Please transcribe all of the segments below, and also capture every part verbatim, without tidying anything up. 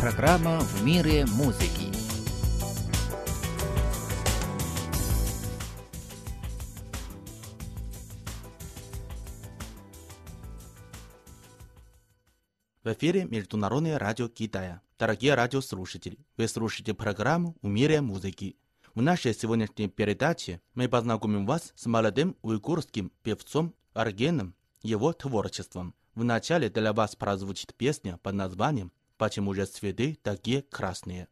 Программа «В мире музыки». В эфире Международное радио Китая. Дорогие радиослушатели, вы слушаете программу «В мире музыки». В нашей сегодняшней передаче мы познакомим вас с молодым уйгурским певцом Аргеном, его творчеством. Вначале для вас прозвучит песня под названием «Почему же цветы такие красные?».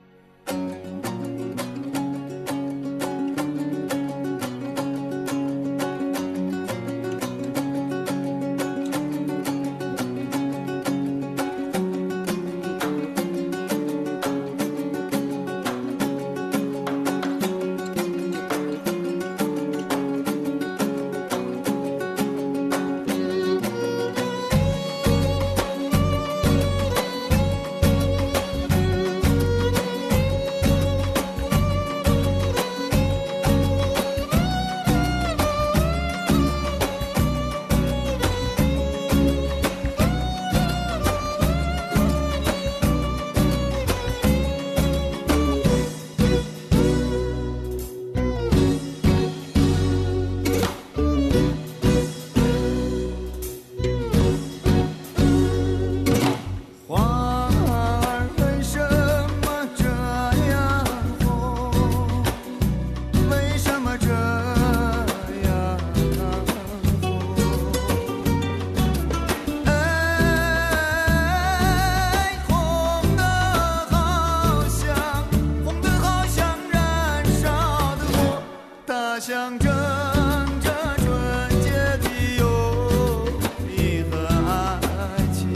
象征着纯洁的友谊和爱情，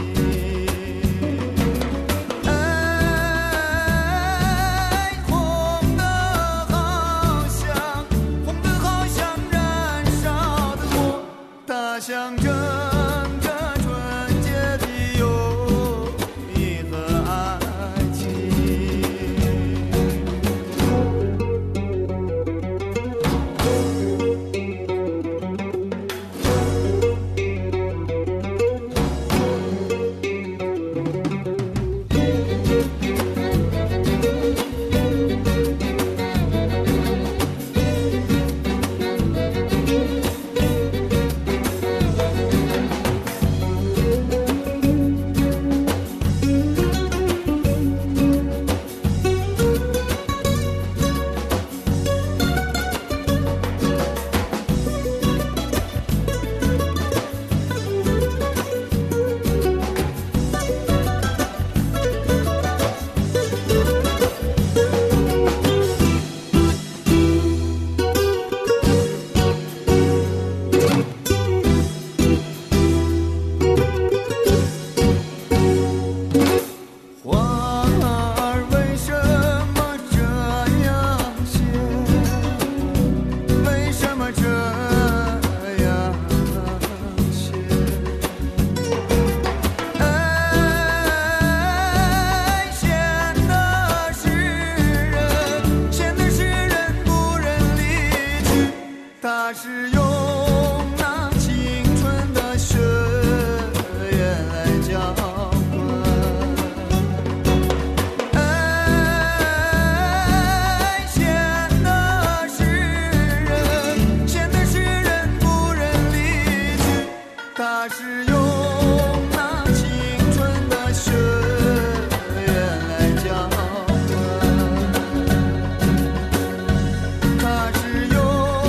哎，红的好像，红的好像燃烧的火，它象征着纯洁的友谊和爱情。它是用那青春的血液来浇灌，哎，显得诗人，显得诗人不忍离去。它是用那青春的血液来浇灌，它是用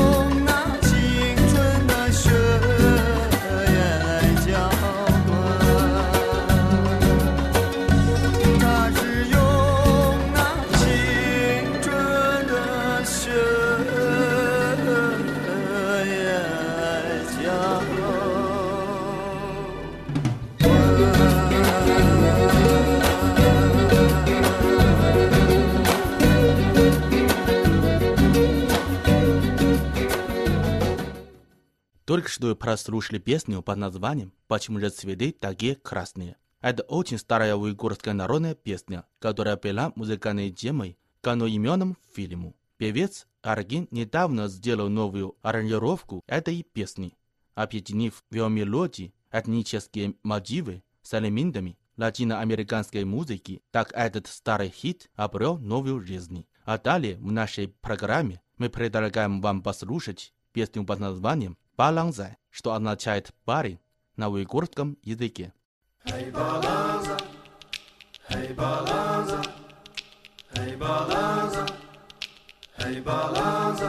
Только что вы прослушали песню под названием «Почему же цветы такие красные?». Это очень старая уйгурская народная песня, которая пела музыкальной темой к одноименному фильму. Певец Арген недавно сделал новую аранжировку этой песни, объединив в ее мелодии этнические мотивы с элементами латиноамериканской музыки, так этот старый хит обрел новую жизнь. А далее в нашей программе мы предлагаем вам послушать песню под названием «Баланза», что означает «парень» на уйгурском языке. Hey balanza, hey balanza, hey balanza, hey balanza.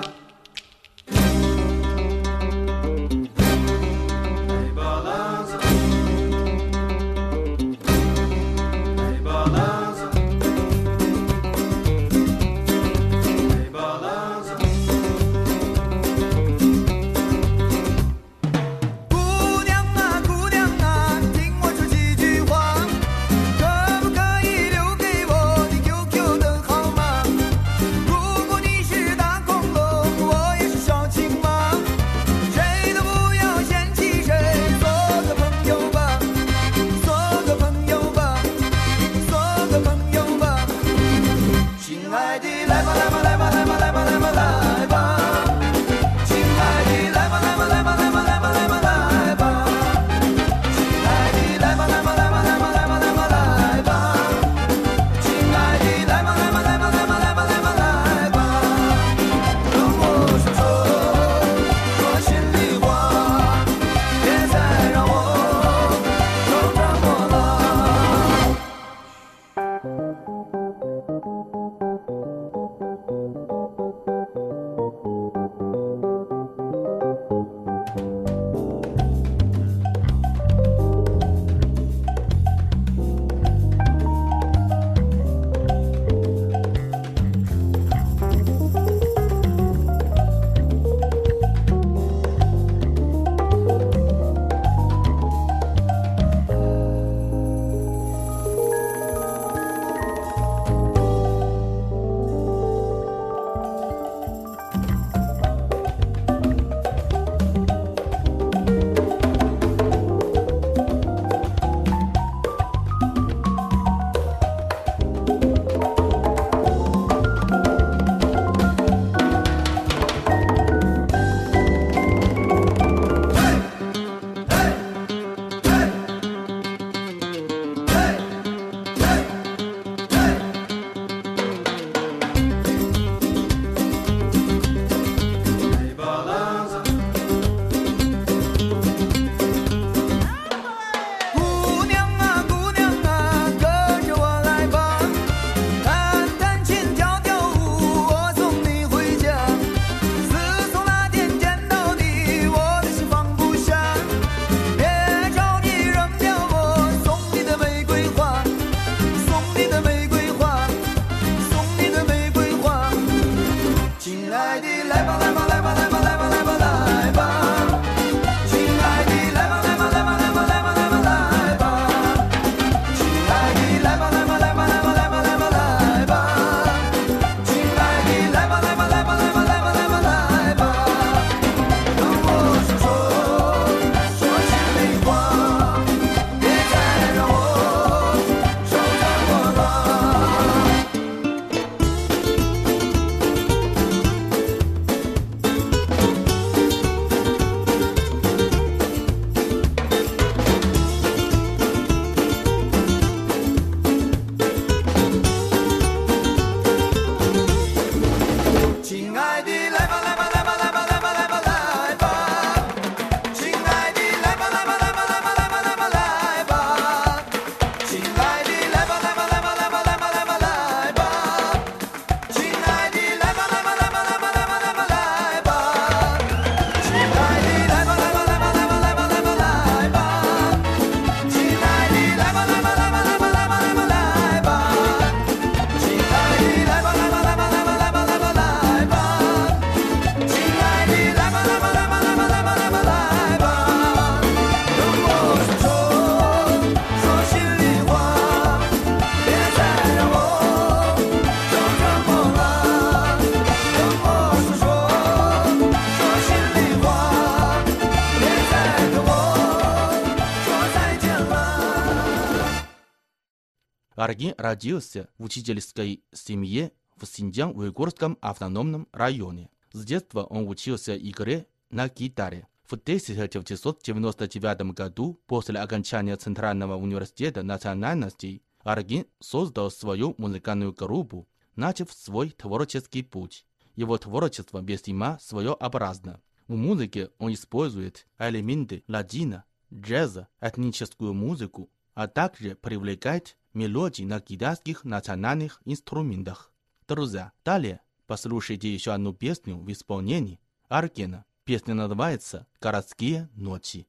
Hey balanza, hey balanza, hey balanza. 姑娘啊，姑娘啊，听我说几句话，可不可以留给我你 Q Q 的号码？如果你是大恐龙，我也是小青蛙，谁都不要嫌弃谁，做个朋友吧，做个朋友吧，做个朋友吧。亲爱的，来吧来吧来吧来吧来吧来吧来吧，亲爱的，来吧来吧来吧来吧来吧来吧来吧，亲爱的，来吧来吧来吧来吧来吧来吧来吧，亲爱的，来吧来吧来吧来吧来吧来吧来吧，跟我说说说心里话，别再让我受折磨了。姑娘啊，姑娘啊，跟着我来吧，弹弹琴，跳跳舞，我送你回家。自从那天见到你，我的心放不下。别着急扔掉我送你的玫瑰花，送你的玫瑰花，送你的玫瑰花。亲爱的，来吧来吧来吧来吧来吧来吧来吧，亲爱的，来吧来吧来吧来吧来吧来吧来吧，亲爱的，来吧来吧来吧来吧来吧来吧来吧，亲爱的，来吧来吧来吧来吧来吧来吧来吧，跟我说说说心里话，别再让我受折磨了。亲爱的，来吧来吧来吧来吧来吧来吧来吧，亲爱的，来吧来吧来吧来吧来吧来吧来吧，亲爱的，来吧来吧来吧来吧来吧来吧来吧，亲爱的，来吧来吧来吧来吧来吧来吧来吧，亲爱的，来吧来吧来吧来吧来吧来吧来吧，亲爱的，来吧来吧来吧来吧来吧来吧来吧，亲爱的，来吧来吧来吧来吧来吧来吧来吧，亲爱的，来吧来吧来吧来吧来吧来吧来吧，跟我说说说心里话，别再让我受折磨了。跟我说说说心里话，别再跟我说再见了。 Аргин родился в учительской семье в Синьцзян-Уйгурском автономном районе. С детства он учился игре на гитаре. В тысяча девятьсот девяносто девятом году, после окончания Центрального университета национальностей, Арген создал свою музыкальную группу, начав свой творческий путь. Его творчество весьма своеобразно. В музыке он использует элементы ладина, джаза, этническую музыку, а также привлекает мелодии на китайских национальных инструментах. Друзья, далее послушайте еще одну песню в исполнении Аргена. Песня называется «Городские ночи».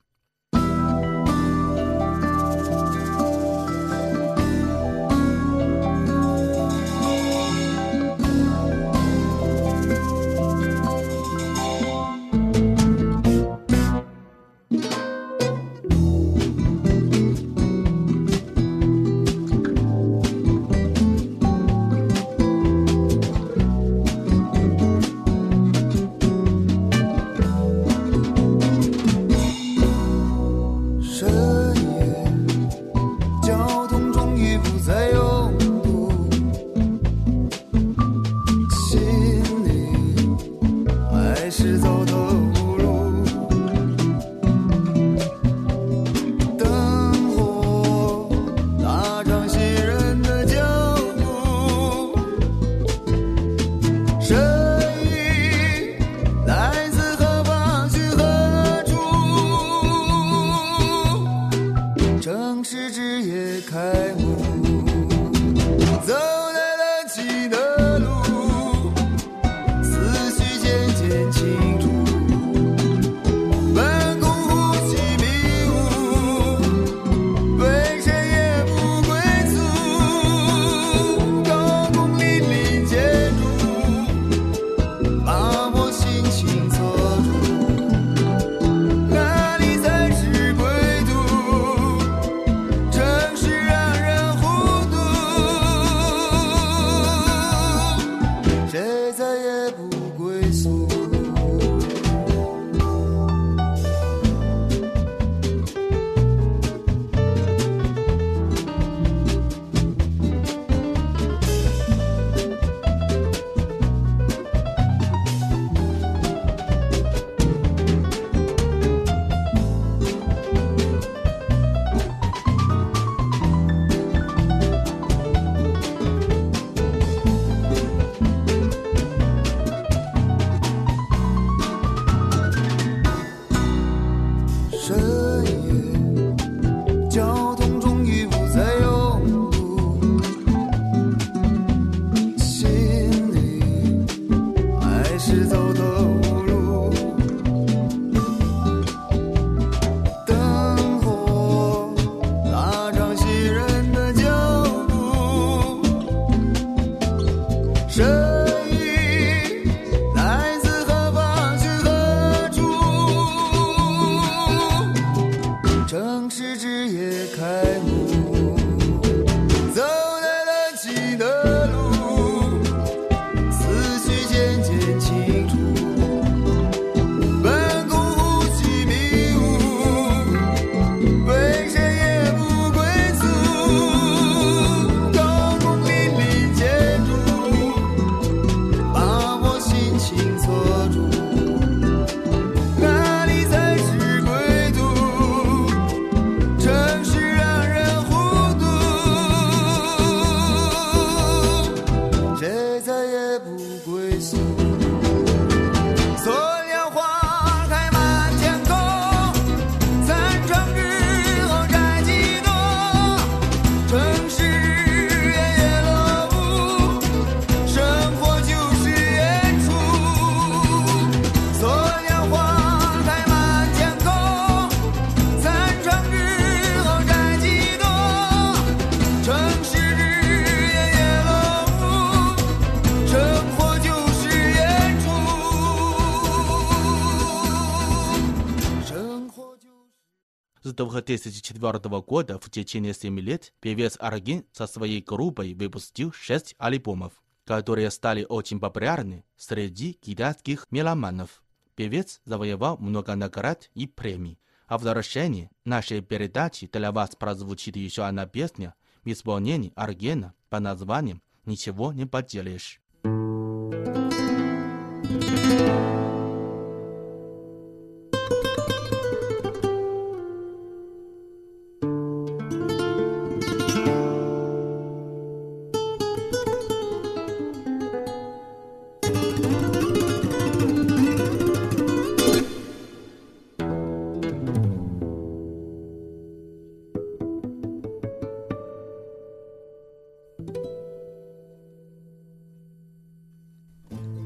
С две тысячи четвёртого года в течение семи лет певец Арген со своей группой выпустил шесть альбомов, которые стали очень популярны среди китайских меломанов. Певец завоевал много наград и премий. А в завершении нашей передачи для вас прозвучит еще одна песня в исполнении Аргена под названием «Ничего не поделаешь».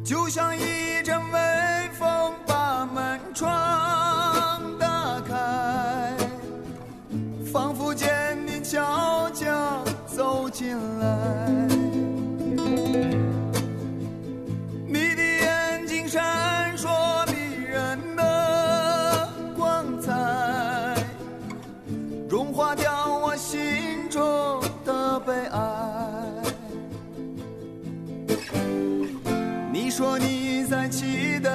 就像一阵微风把门窗打开，仿佛见你悄悄走进来。你的眼睛闪烁迷人的光彩，融化掉我心中的悲哀。你说你在期待，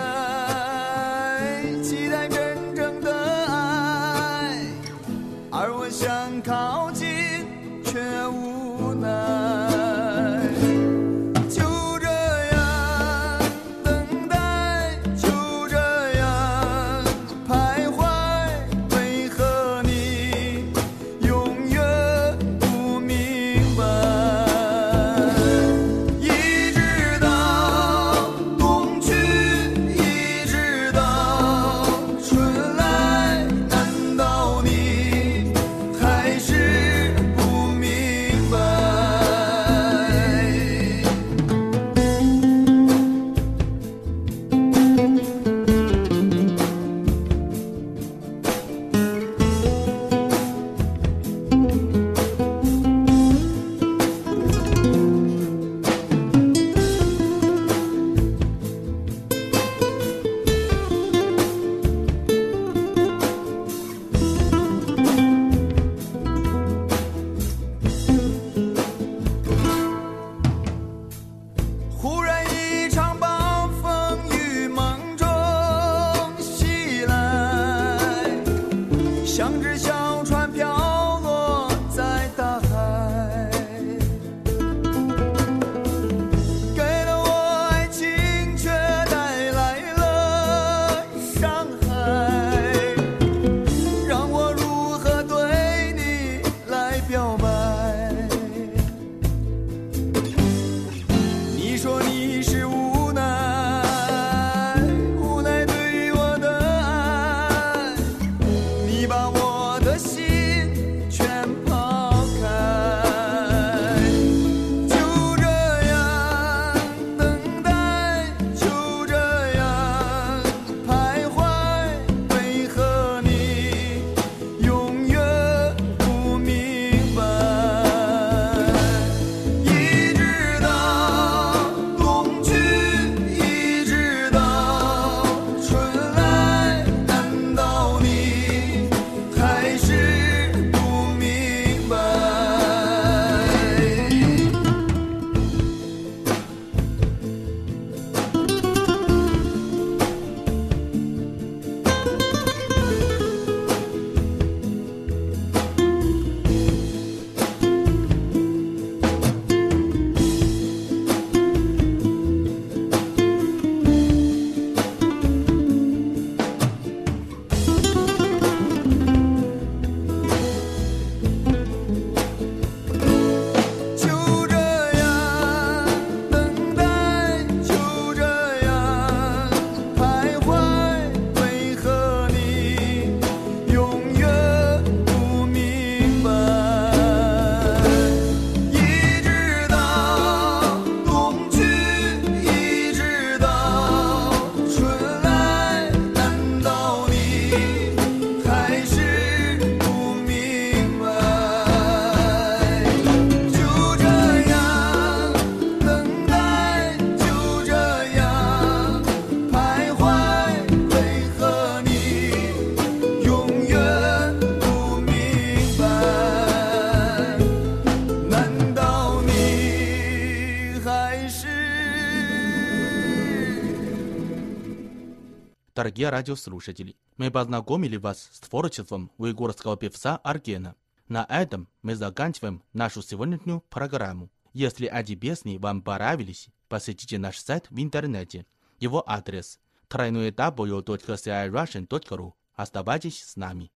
期待真正的爱，而我想靠近却无奈。就这样等待，就这样徘徊，为何你永远不明白？一直到冬去，一直到春来，难道你还是不明白？忽然一场暴风雨梦中袭来，像只小船飘落在大海，给了我爱情，却带来了伤害，让我如何对你来表白？你说你是无奈，无奈对于我的爱，你把我的心全抛开。就这样等待，就这样徘徊，为何你永远不明白？一直到冬去，一直到春来，难道你还是不明白？就这样等待，就这样徘徊，为何你永远不明白？一直到冬去，一直到春来，难道你还是不明白？就这样等待，就这样徘徊，为何你永远不明白？难道你还是 Дорогие радиослушатели, мы познакомили вас с творчеством уйгурского певца Аргена. На этом мы заканчиваем нашу сегодняшнюю программу. Если эти песни вам понравились, посетите наш сайт в интернете. Его адрес дабл ю дабл ю дабл ю точка си ай russian точка ру. Оставайтесь с нами.